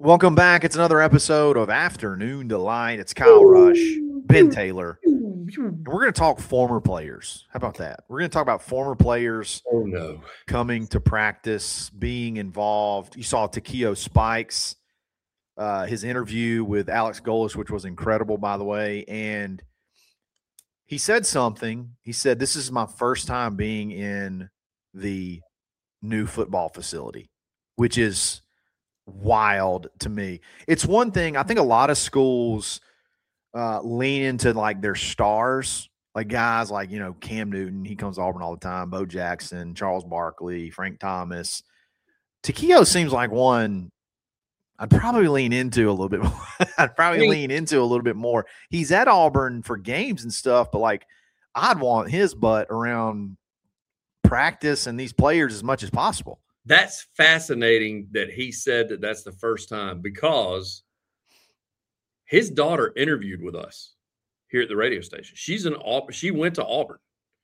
Welcome back. It's another episode of Afternoon Delight. It's Kyle Rush, Ben Taylor, and we're going to talk former players. How about that? We're going to talk about former players Oh, no. coming to practice, being involved. You saw Takeo Spikes, his interview with Alex Golesh, which was incredible, by the way, and he said something. He said, "This is my first time being in the new football facility," which is wild to me. It's one thing, I think a lot of schools lean into like their stars, like guys like, Cam Newton, he comes to Auburn all the time, Bo Jackson, Charles Barkley, Frank Thomas. Takeo seems like one I'd probably lean into a little bit more. He's at Auburn for games and stuff, but like I'd want his butt around practice and these players as much as possible. That's fascinating that he said that that's the first time, because his daughter interviewed with us here at the radio station. She's in Auburn. She went to Auburn,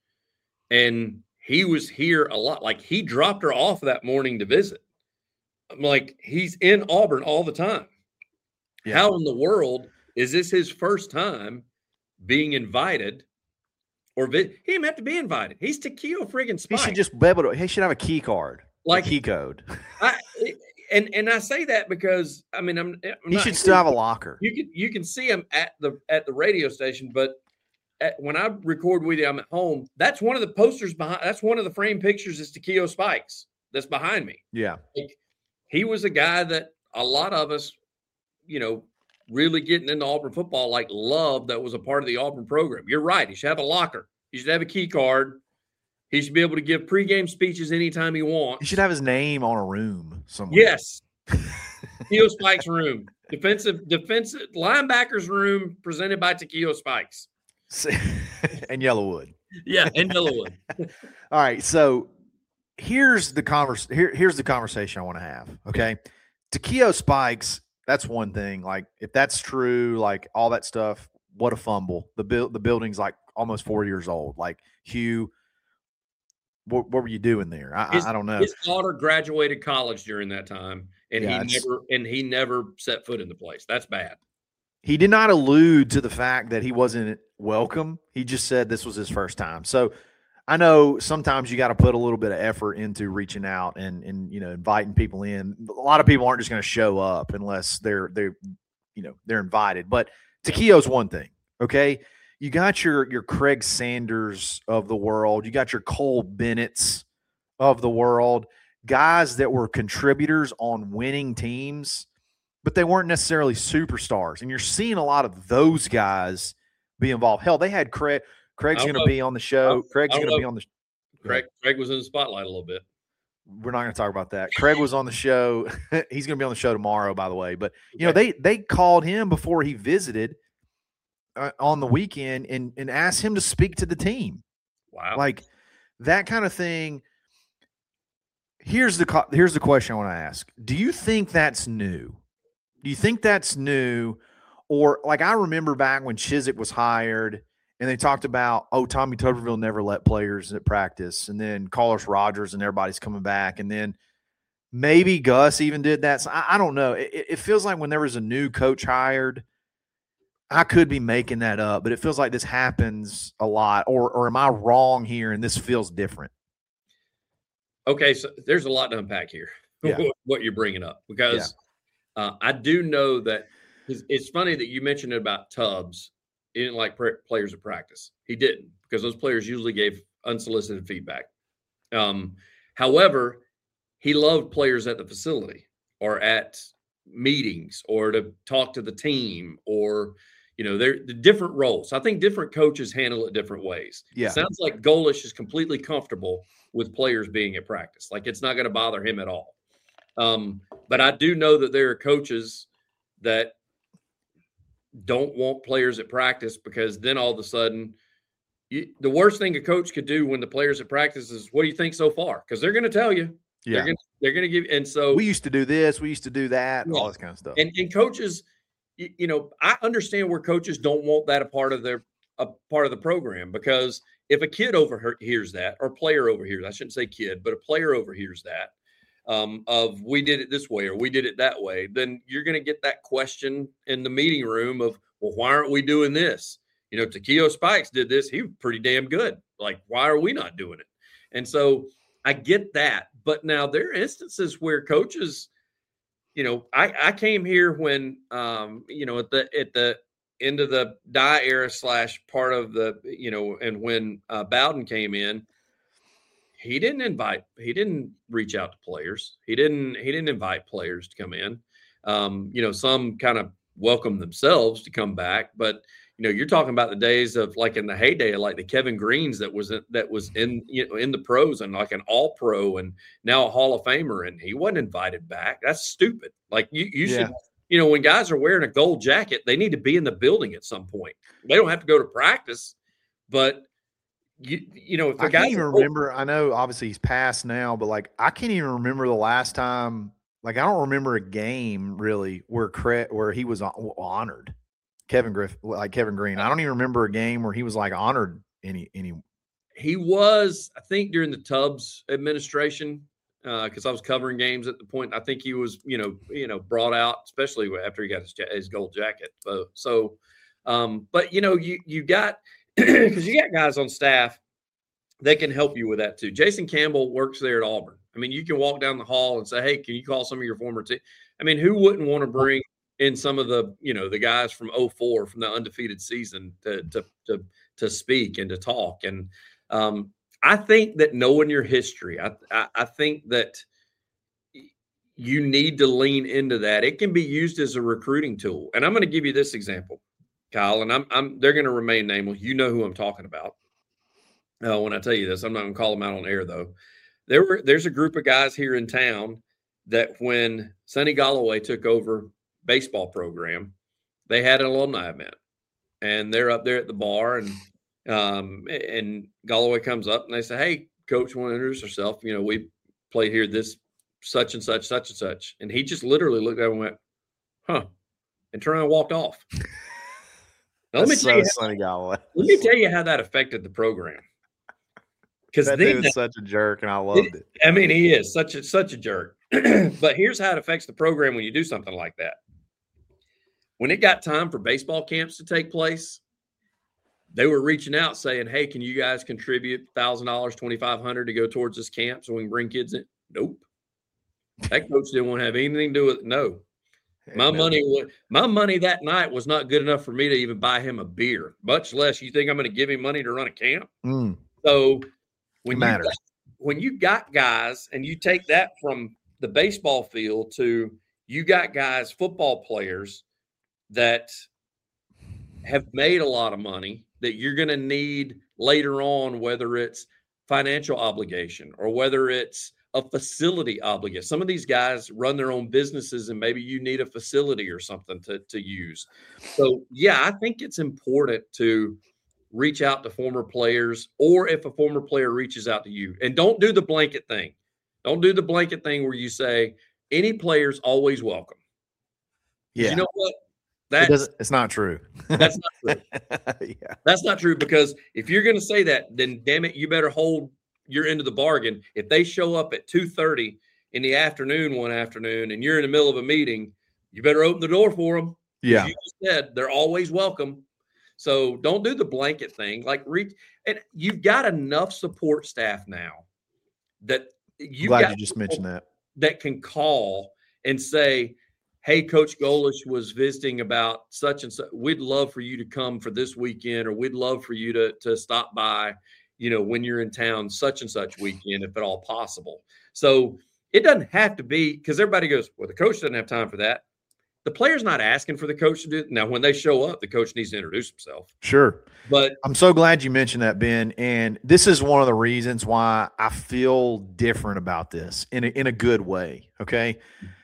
and he was here a lot. Like, he dropped her off that morning to visit. I'm like, he's in Auburn all the time. Yeah. How in the world is this his first time being invited? Or he didn't have to be invited. He's Takeo friggin' Spike. He should just be able to. He should have a key card. Like key code. And I say that because he should still have a locker. You can see him at the radio station, but when I record with you, I'm at home. That's one of the posters behind. That's one of the frame pictures is Takeo Spikes that's behind me. Yeah, he was a guy that a lot of us, really getting into Auburn football, like loved, that was a part of the Auburn program. You're right. He should have a locker. He should have a key card. He should be able to give pregame speeches anytime he wants. He should have his name on a room somewhere. Yes. Takeo Spikes room. Defensive linebackers room presented by Takeo Spikes. And Yellowwood. Yeah, and Yellowwood. All right, so here's the conversation I want to have, okay? Takeo Spikes, that's one thing. Like, if that's true, like all that stuff, what a fumble. The building's like almost 4 years old. Like, Hugh, what were you doing there? I don't know. His daughter graduated college during that time, and he never set foot in the place. That's bad. He did not allude to the fact that he wasn't welcome. He just said this was his first time. So I know sometimes you got to put a little bit of effort into reaching out and inviting people in. A lot of people aren't just going to show up unless they're invited. But Takeo's one thing, okay? You got your Craig Sanders of the world. You got your Cole Bennett's of the world, guys that were contributors on winning teams, but they weren't necessarily superstars. And you're seeing a lot of those guys be involved. Hell, they had Craig. Craig's going to be on the show. Craig was in the spotlight a little bit. We're not going to talk about that. Craig was on the show. He's going to be on the show tomorrow, by the way. But, they called him before he visited on the weekend and asked him to speak to the team. Wow. Like that kind of thing. Here's the question I want to ask. Do you think that's new? Do you think that's new? Or like, I remember back when Chizik was hired and they talked about, Tommy Tuberville never let players at practice. And then Carlos Rogers and everybody's coming back. And then maybe Gus even did that. So I don't know. It feels like when there was a new coach hired, I could be making that up, but it feels like this happens a lot. Or am I wrong here and this feels different? Okay, so there's a lot to unpack here, what you're bringing up, because I do know that it's funny that you mentioned it about Tubbs. He didn't like players at practice. He didn't, because those players usually gave unsolicited feedback. However, he loved players at the facility or at meetings or to talk to the team or – they're the different roles. I think different coaches handle it different ways. Yeah. It sounds like Golesh is completely comfortable with players being at practice. Like, it's not going to bother him at all. But I do know that there are coaches that don't want players at practice, because then all of a sudden the worst thing a coach could do when the players at practice is, what do you think so far? Because they're going to tell you. Yeah. They're going to give – and so – we used to do this. We used to do that. All this kind of stuff. And coaches – I understand where coaches don't want that a part of the program, because if a kid overhears that, or player overhears, I shouldn't say kid, but a player overhears that, of we did it this way or we did it that way, then you're going to get that question in the meeting room of, well, why aren't we doing this? You know, Takeo Spikes did this. He was pretty damn good. Like, why are we not doing it? And so I get that. But now there are instances where coaches, you know, I came here when, you know, at the end of the Dye era / part of the, you know, and when Bowden came in, he didn't reach out to players. He didn't invite players to come in. You know, some kind of welcome themselves to come back, but you know, you're talking about the days of like in the heyday, like the Kevin Greens that was in, you know, in the pros and like an all pro and now a Hall of Famer, and he wasn't invited back. That's stupid. Like you should, you know, when guys are wearing a gold jacket, they need to be in the building at some point. They don't have to go to practice, but you know, if I can't even remember. I know obviously he's passed now, but like I can't even remember the last time. Like I don't remember a game really where he was honored. Kevin Green. I don't even remember a game where he was like honored any. He was, I think, during the Tubbs administration, because I was covering games at the point. I think he was, you know, brought out, especially after he got his gold jacket. But you know, you got because you got guys on staff that can help you with that too. Jason Campbell works there at Auburn. I mean, you can walk down the hall and say, "Hey, can you call some of your former team?" I mean, who wouldn't want to bring in some of the, you know, the guys from 04 from the undefeated season to speak and to talk. And I think that knowing your history, I think that you need to lean into that. It can be used as a recruiting tool. And I'm going to give you this example, Kyle, and they're going to remain nameless. You know who I'm talking about. When I tell you this, I'm not going to call them out on air though. There's a group of guys here in town that when Sonny Galloway took over baseball program, they had an alumni event, and they're up there at the bar, and Galloway comes up and they say, "Hey, coach, want to introduce herself? You know, we played here this such and such," and he just literally looked at him and went, "Huh," and turned around and walked off. Now, let me tell you how that affected the program. Because that dude's such a jerk, and I loved it. I mean, he is such a jerk. But here's how it affects the program when you do something like that. When it got time for baseball camps to take place, they were reaching out saying, "Hey, can you guys contribute $1,000, $2,500 to go towards this camp so we can bring kids in?" Nope. That coach didn't want to have anything to do with it. No. My money that night was not good enough for me to even buy him a beer, much less you think I'm going to give him money to run a camp. So when you got guys and you take that from the baseball field to you got guys, football players that have made a lot of money that you're going to need later on, whether it's financial obligation or whether it's a facility obligation. Some of these guys run their own businesses and maybe you need a facility or something to use. So, yeah, I think it's important to reach out to former players, or if a former player reaches out to you, and don't do the blanket thing. Don't do the blanket thing where you say any player's always welcome. Yeah. You know what? It's not true. That's not true. Yeah. That's not true, because if you're going to say that, then damn it, you better hold your end of the bargain. If they show up at 2:30 in the afternoon one afternoon and you're in the middle of a meeting, you better open the door for them. Yeah. You just said they're always welcome. So don't do the blanket thing. Like and you've got enough support staff now that you just mentioned that can call and say, "Hey, Coach Golesh was visiting about such and such. We'd love for you to come for this weekend, or we'd love for you to stop by, you know, when you're in town, such and such weekend, if at all possible." So it doesn't have to be, because everybody goes, "Well, the coach doesn't have time for that." The player's not asking for the coach to do it. Now, when they show up, the coach needs to introduce himself. Sure. But I'm so glad you mentioned that, Ben. And this is one of the reasons why I feel different about this in a good way. Okay.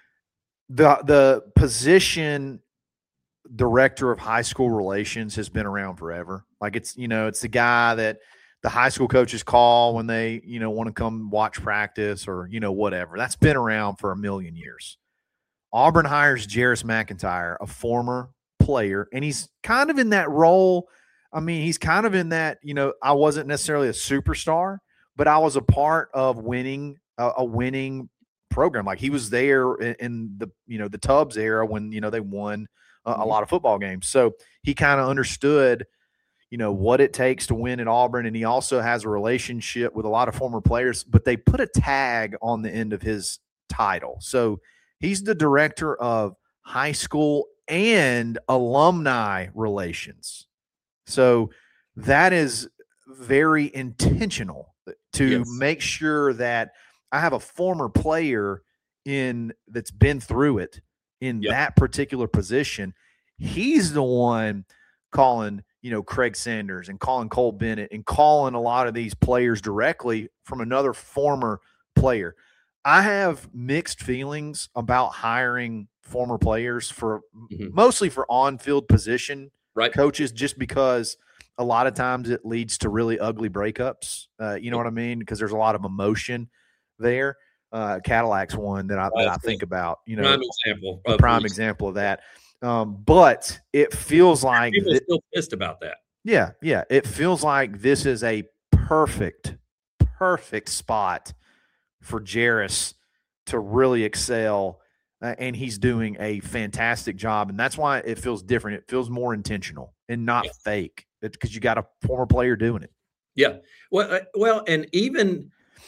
The position director of high school relations has been around forever. Like it's the guy that the high school coaches call when they, want to come watch practice or, whatever. That's been around for a million years. Auburn hires Jarris McIntyre, a former player, and he's kind of in that role. I mean, he's kind of in that, I wasn't necessarily a superstar, but I was a part of winning program. Like he was there in the, the Tubbs era when, they won a lot of football games. So he kind of understood, what it takes to win at Auburn. And he also has a relationship with a lot of former players, but they put a tag on the end of his title. So he's the director of high school and alumni relations. So that is very intentional to make sure that I have a former player that's been through it in that particular position. He's the one calling, Craig Sanders and calling Cole Bennett and calling a lot of these players directly from another former player. I have mixed feelings about hiring former players for mostly for on-field position coaches, just because a lot of times it leads to really ugly breakups. You know what I mean? Because there's a lot of emotion there. Cadillac's one that I think about, prime example of that. But it feels like people are still pissed about that. Yeah. It feels like this is a perfect spot for Jairus to really excel, and he's doing a fantastic job. And that's why it feels different. It feels more intentional and not fake, because you got a former player doing it. Yeah. Well, and even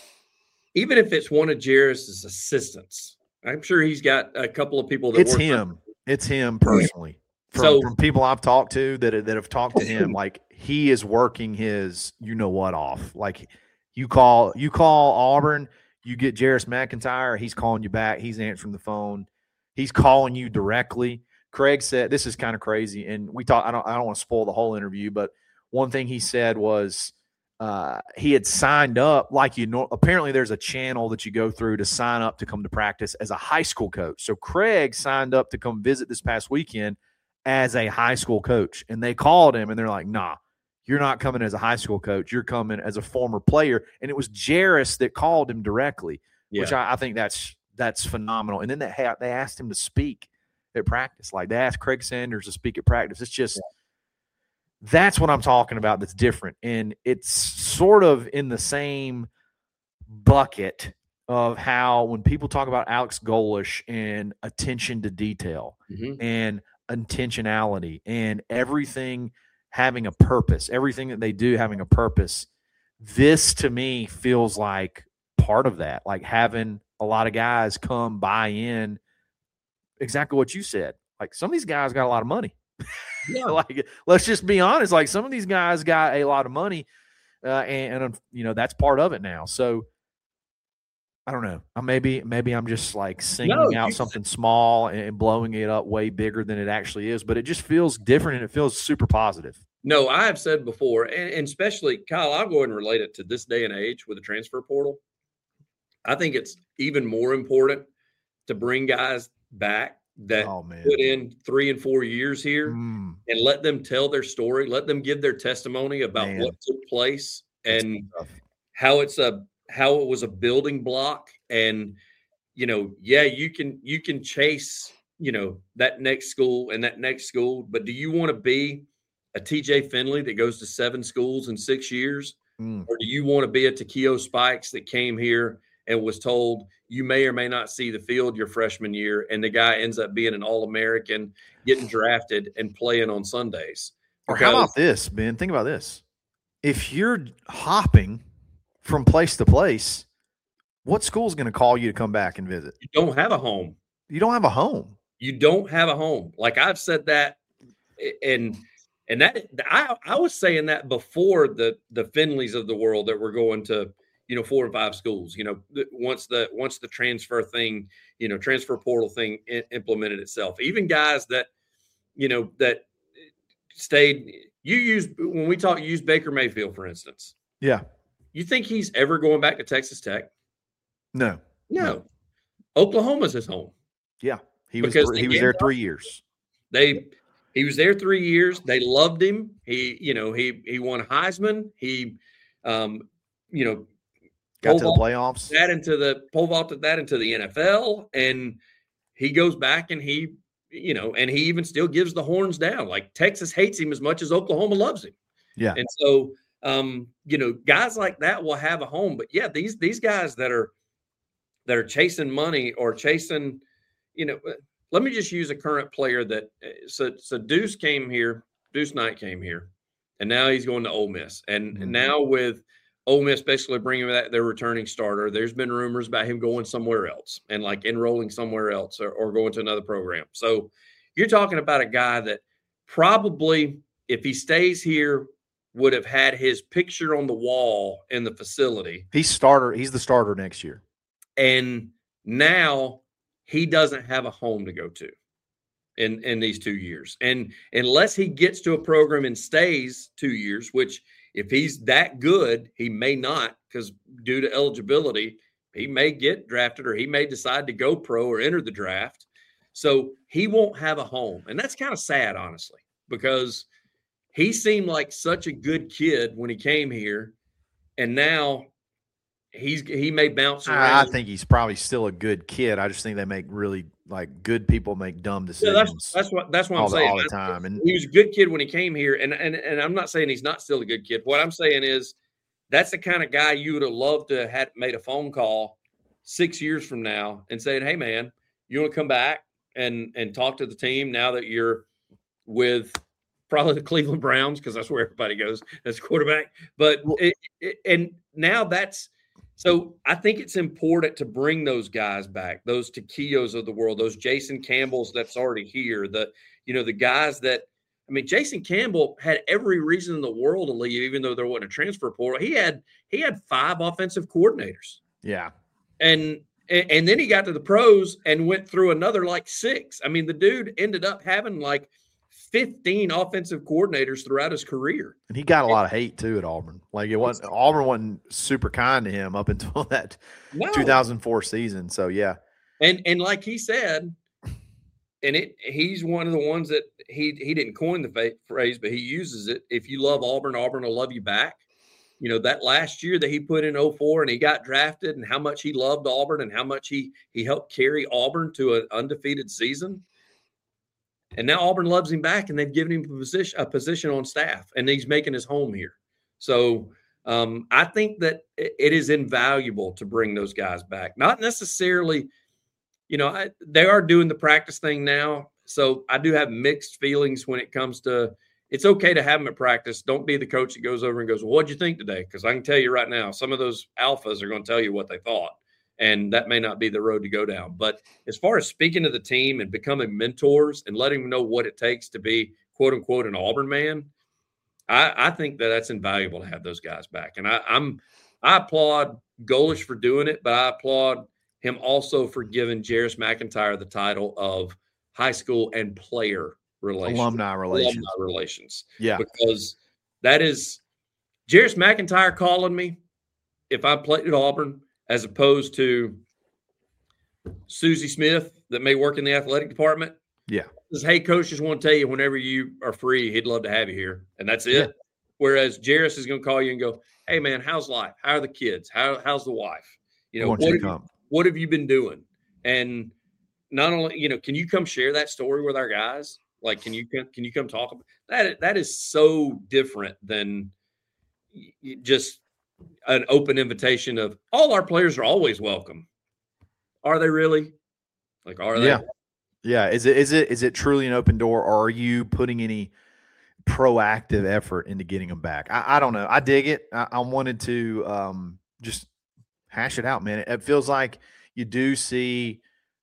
if it's one of Jairus's assistants, I'm sure he's got a couple of people that It's him personally. From people I've talked to that have talked to him, like he is working his off. Like you call Auburn, you get Jairus McIntyre, he's calling you back, he's answering the phone, he's calling you directly. Craig said, this is kind of crazy, and we talked. I don't want to spoil the whole interview, but one thing he said was he had signed up apparently there's a channel that you go through to sign up to come to practice as a high school coach. So Craig signed up to come visit this past weekend as a high school coach, and they called him and they're like, nah, you're not coming as a high school coach. You're coming as a former player. And it was Jairus that called him directly, which I think that's phenomenal. And then they asked him to speak at practice. Like they asked Craig Sanders to speak at practice. It's just that's what I'm talking about that's different. And it's sort of in the same bucket of how when people talk about Alex Golesh and attention to detail and intentionality and everything having a purpose, everything that they do having a purpose, this to me feels like part of that, like having a lot of guys come buy in. Exactly what you said. Like some of these guys got a lot of money. Yeah. Like, let's just be honest. Like some of these guys got a lot of money, and that's part of it now. So I don't know. Maybe I'm just like singling out something small and blowing it up way bigger than it actually is. But it just feels different, and it feels super positive. No, I have said before, and especially Kyle, I'll go ahead and relate it to this day and age with the transfer portal. I think it's even more important to bring guys back that put in 3 and 4 years here and let them tell their story, let them give their testimony about what took place and how it was a building block. And, you can chase, that next school and that next school, but do you want to be a TJ Finley that goes to 7 schools in 6 years? Or do you want to be a Takeo Spikes that came here and was told you may or may not see the field your freshman year, and the guy ends up being an All-American, getting drafted and playing on Sundays? Or how about this, Ben? Think about this. If you're hopping from place to place, what school is going to call you to come back and visit? You don't have a home. You don't have a home. You don't have a home. Like I've said that, and that I was saying that before the Finleys of the world that were going to 4 and 5 schools. Once the transfer thing, transfer portal thing implemented itself. Even guys that that stayed. You use Baker Mayfield, for instance. Yeah. You think he's ever going back to Texas Tech? No. Oklahoma's his home. Yeah. He was there 3 years. He was there 3 years. They loved him. He won Heisman. He got to the playoffs. Pole vaulted that into the NFL, and he goes back and he even still gives the horns down. Like Texas hates him as much as Oklahoma loves him. Yeah. And so, guys like that will have a home. But yeah, these guys that are that are chasing money or chasing, let me just use a current player that so Deuce Knight came here, and now he's going to Ole Miss. And now with Ole Miss basically bringing back their returning starter, there's been rumors about him going somewhere else and like enrolling somewhere else or going to another program. So you're talking about a guy that probably, if he stays here, would have had his picture on the wall in the facility. He's the starter next year. And now he doesn't have a home to go to in these 2 years. And unless he gets to a program and stays 2 years, which if he's that good, he may not, because due to eligibility, he may get drafted or he may decide to go pro or enter the draft. So he won't have a home. And that's kind of sad, honestly, because he seemed like such a good kid when he came here. And now he may bounce around. I think he's probably still a good kid. I just think they make really good people make dumb decisions. Yeah, that's what I'm saying all the time. And he was a good kid when he came here, and I'm not saying he's not still a good kid. What I'm saying is that's the kind of guy you would have loved to have made a phone call 6 years from now and saying, "Hey, man, you want to come back and talk to the team now that you're with probably the Cleveland Browns, because that's where everybody goes as quarterback." But and now that's. So I think it's important to bring those guys back, those Taquios of the world, those Jason Campbells that's already here, the guys that, Jason Campbell had every reason in the world to leave, even though there wasn't a transfer portal. He had 5 offensive coordinators. Yeah. And then he got to the pros and went through another 6. The dude ended up having 15 offensive coordinators throughout his career. And he got a lot of hate too at Auburn. Auburn wasn't super kind to him up until that 2004 season. So yeah. And like he said, and he's one of the ones that he didn't coin the phrase, but he uses it. If you love Auburn, Auburn will love you back. That last year that he put in 2004 and he got drafted, and how much he loved Auburn and how much he helped carry Auburn to an undefeated season. And now Auburn loves him back, and they've given him a position on staff, and he's making his home here. So I think that it is invaluable to bring those guys back. Not necessarily, they are doing the practice thing now. So I do have mixed feelings when it comes to, it's okay to have them at practice. Don't be the coach that goes over and goes, "Well, what'd you think today?" Because I can tell you right now, some of those alphas are going to tell you what they thought. And that may not be the road to go down. But as far as speaking to the team and becoming mentors and letting them know what it takes to be, quote unquote, an Auburn man, I think that's invaluable to have those guys back. And I applaud Golesh for doing it, but I applaud him also for giving Jarris McIntyre the title of high school and player relations. Alumni relations. Yeah. Because that is Jarris McIntyre calling me if I played at Auburn, as opposed to Susie Smith that may work in the athletic department. Yeah. Says, "Hey, coach, just want to tell you whenever you are free, he'd love to have you here." And that's it. Yeah. Whereas Jarris is going to call you and go, "Hey, man, how's life? How are the kids? How's the wife? What have you been doing?" And not only, can you come share that story with our guys? Can you come talk about that? That is so different than just an open invitation of all our players are always welcome. Are they really? Are they? Yeah. Yeah. Is it truly an open door, or are you putting any proactive effort into getting them back? I don't know. I dig it. I wanted to just hash it out, man. It feels like you do see,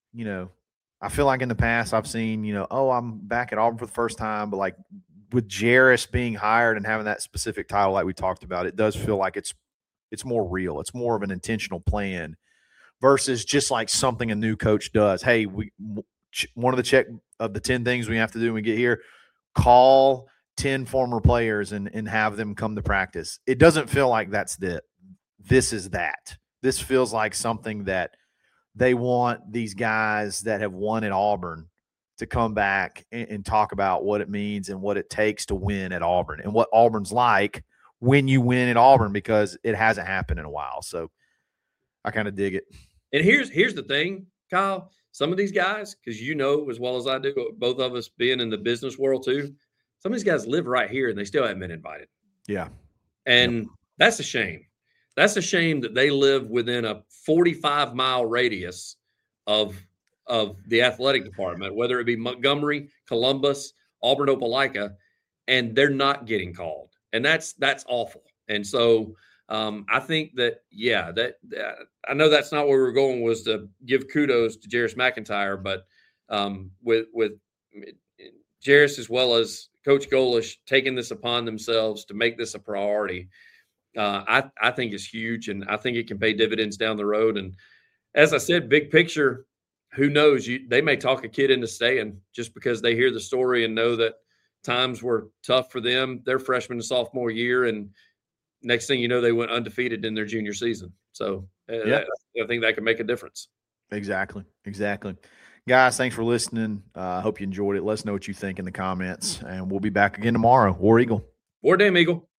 I feel like in the past I've seen, I'm back at Auburn for the first time, but with Jarris being hired and having that specific title like we talked about, it does feel like it's more real. It's more of an intentional plan versus just something a new coach does. Hey, one of the 10 things we have to do when we get here, call 10 former players and have them come to practice. It doesn't feel like that's it. This is that. This feels like something that they want these guys that have won at Auburn to come back and talk about what it means and what it takes to win at Auburn and what Auburn's like when you win at Auburn, because it hasn't happened in a while. So I kind of dig it. And here's the thing, Kyle. Some of these guys, because as well as I do, both of us being in the business world too, some of these guys live right here and they still haven't been invited. Yeah. And that's a shame. That's a shame that they live within a 45-mile radius of the athletic department, whether it be Montgomery, Columbus, Auburn, Opelika, and they're not getting called, and that's awful. And so I think that I know that's not where we were going, was to give kudos to Jairus McIntyre, but with Jairus as well as Coach Golesh taking this upon themselves to make this a priority, I think is huge, and I think it can pay dividends down the road. And as I said, big picture, who knows? They may talk a kid into staying just because they hear the story and know that times were tough for them their freshman and sophomore year, and next thing you know, they went undefeated in their junior season. So I think that could make a difference. Exactly. Guys, thanks for listening. I hope you enjoyed it. Let us know what you think in the comments, and we'll be back again tomorrow. War Eagle. War Damn Eagle.